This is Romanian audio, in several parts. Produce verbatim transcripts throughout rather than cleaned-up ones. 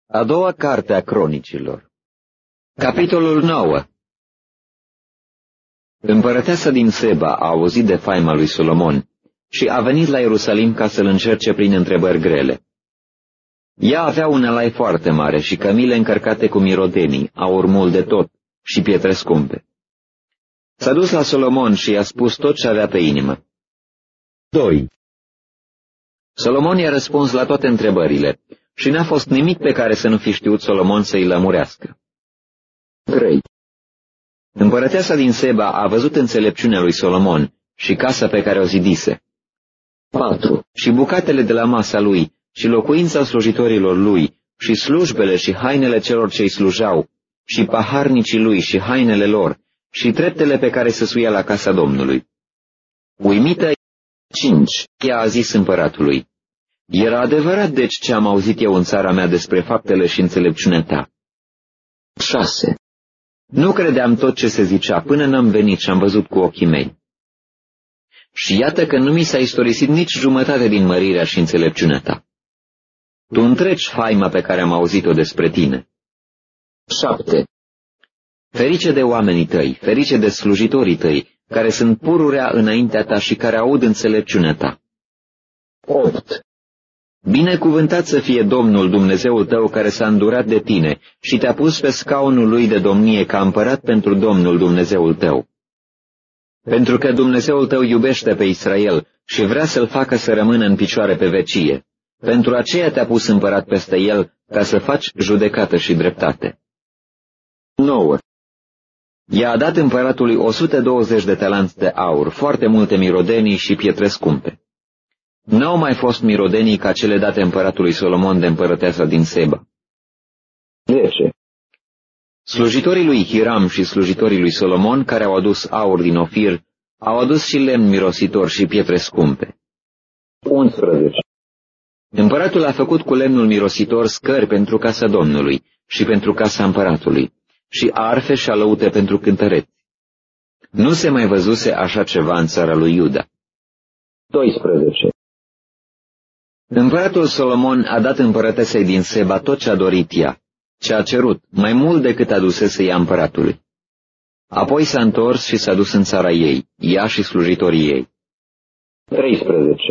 A doua carte a Cronicilor. Capitolul nouă. Împărăteasa din Seba a auzit de faima lui Solomon și a venit la Ierusalim ca să-l încerce prin întrebări grele. Ea avea un alai foarte mare și cămile încărcate cu mirodenii, aur mult de tot și pietre scumpe. S-a dus la Solomon și i-a spus tot ce avea pe inimă. doi. Solomon i-a răspuns la toate întrebările și n-a fost nimic pe care să nu fi știut Solomon să-i lămurească. trei. Împărăteasa din Seba a văzut înțelepciunea lui Solomon și casa pe care o zidise. patru. Și bucatele de la masa lui și locuința slujitorilor lui și slujbele și hainele celor ce-i slujau și paharnicii lui și hainele lor și treptele pe care se suia la casa Domnului. Uimită, cinci. Ea a zis împăratului: era adevărat deci ce am auzit eu în țara mea despre faptele și înțelepciunea ta. șase. Nu credeam tot ce se zicea până n-am venit și am văzut cu ochii mei. Și iată că nu mi s-a istorisit nici jumătate din mărirea și înțelepciunea ta. Tu întregi faima pe care am auzit-o despre tine. șapte. Ferice de oamenii tăi, ferice de slujitorii tăi, care sunt pururea înaintea ta și care aud înțelepciunea ta. opt. Binecuvântat să fie Domnul Dumnezeul tău care s-a îndurat de tine și te-a pus pe scaunul lui de domnie ca împărat pentru Domnul Dumnezeul tău. Pentru că Dumnezeul tău iubește pe Israel și vrea să-l facă să rămână în picioare pe vecie. Pentru aceea te-a pus împărat peste el, ca să faci judecată și dreptate. nouă. I-a dat împăratului o sută douăzeci de talanți de aur, foarte multe mirodenii și pietre scumpe. N-au mai fost mirodenii ca cele date împăratului Solomon de împărăteasa din Seba. zece. Slujitorii lui Hiram și slujitorii lui Solomon, care au adus aur din Ofir, au adus și lemn mirositor și pietre scumpe. unsprezece. Împăratul a făcut cu lemnul mirositor scări pentru casa Domnului și pentru casa împăratului și arfe și alăute pentru cântăreți. Nu se mai văzuse așa ceva în țara lui Iuda. doisprezece. Împăratul Solomon a dat împărătesei din Seba tot ce a dorit ea, ce a cerut, mai mult decât adusese ea împăratului. Apoi s-a întors și s-a dus în țara ei, ea și slujitorii ei. treisprezece.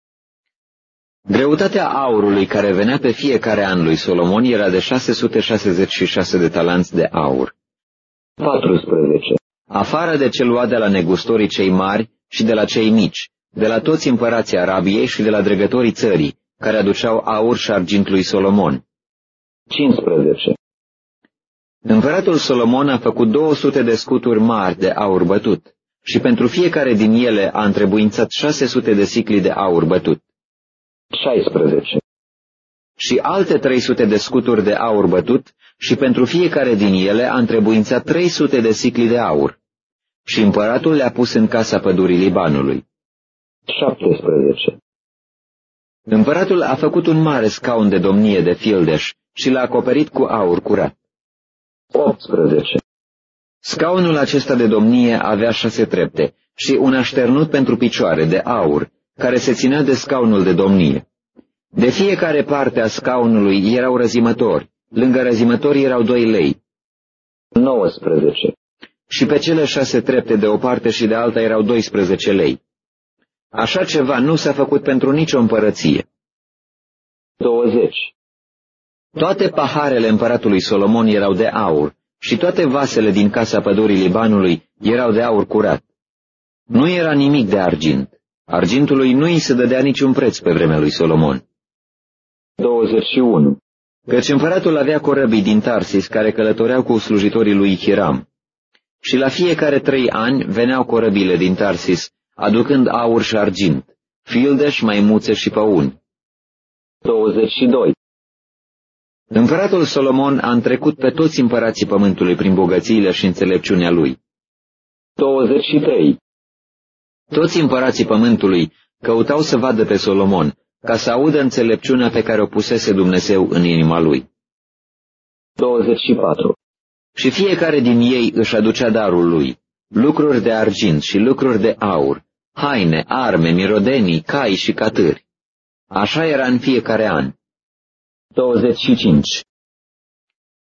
Greutatea aurului care venea pe fiecare an lui Solomon era de șase sute șaizeci și șase de talanți de aur. paisprezece. Afară de ce lua de la negustorii cei mari și de la cei mici, de la toți împărații Arabiei și de la dregătorii țării, care aduceau aur și argint lui Solomon. cincisprezece. Împăratul Solomon a făcut două sute de scuturi mari de aur bătut și pentru fiecare din ele a întrebuințat șase sute de sicli de aur bătut. șaisprezece. Și alte trei sute de scuturi de aur bătut și pentru fiecare din ele a întrebuințat trei sute de sicli de aur. Și împăratul le-a pus în casa pădurii Libanului. șaptesprezece. Împăratul a făcut un mare scaun de domnie de fildeș și l-a acoperit cu aur curat. optsprezece. Scaunul acesta de domnie avea șase trepte și un așternut pentru picioare de aur, care se ținea de scaunul de domnie. De fiecare parte a scaunului erau răzimători, lângă răzimători erau doi lei. nouăsprezece. Și pe cele șase trepte de o parte și de alta erau doisprezece lei. Așa ceva nu s-a făcut pentru nicio împărăție. douăzeci. Toate paharele împăratului Solomon erau de aur și toate vasele din casa pădurii Libanului erau de aur curat. Nu era nimic de argint. Argintului nu îi se dădea niciun preț pe vremea lui Solomon. douăzeci și unu. Căci împăratul avea corăbii din Tarsis care călătoreau cu slujitorii lui Hiram. Și la fiecare trei ani veneau corăbile din Tarsis, aducând aur și argint, fildeș, maimuțe și păuni. douăzeci și doi. Împăratul Solomon a întrecut pe toți împărații pământului prin bogățiile și înțelepciunea lui. douăzeci și trei. Toți împărații pământului căutau să vadă pe Solomon, ca să audă înțelepciunea pe care o pusese Dumnezeu în inima lui. douăzeci și patru. Și fiecare din ei își aducea darul lui, lucruri de argint și lucruri de aur, haine, arme, mirodenii, cai și catâri. Așa era în fiecare an. douăzeci și cinci.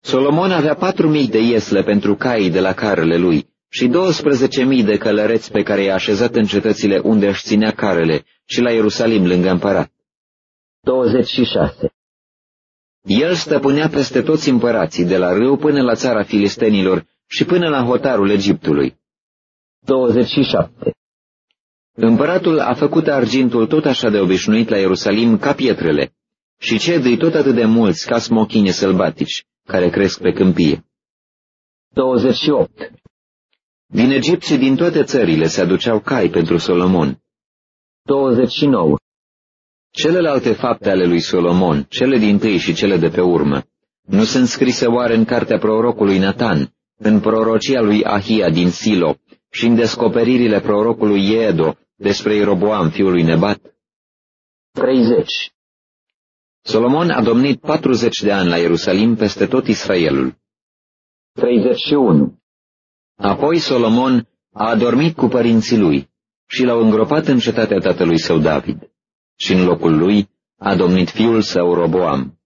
Solomon avea patru mii de iesle pentru caii de la carele lui și douăsprezece mii de călăreți pe care i-a așezat în cetățile unde își ținea carele și la Ierusalim lângă împărat. douăzeci și șase. El stăpânea peste toți împărații, de la râu până la țara filistenilor și până la hotarul Egiptului. douăzeci și șapte. Împăratul a făcut argintul tot așa de obișnuit la Ierusalim ca pietrele și cedrii tot atât de mulți ca smochine sălbatici, care cresc pe câmpie. douăzeci și opt. Din Egipt și din toate țările se aduceau cai pentru Solomon. douăzeci și nouă. Celelalte fapte ale lui Solomon, cele dintâi și cele de pe urmă, nu sunt scrise oare în cartea prorocului Natan, în prorocia lui Ahia din Silo și în descoperirile prorocului Iedo despre Ieroboam, fiul lui Nebat? treizeci. Solomon a domnit patruzeci de ani la Ierusalim peste tot Israelul. treizeci și unu. Apoi Solomon a adormit cu părinții lui și l-au îngropat în cetatea tatălui său David și în locul lui a domnit fiul său Roboam.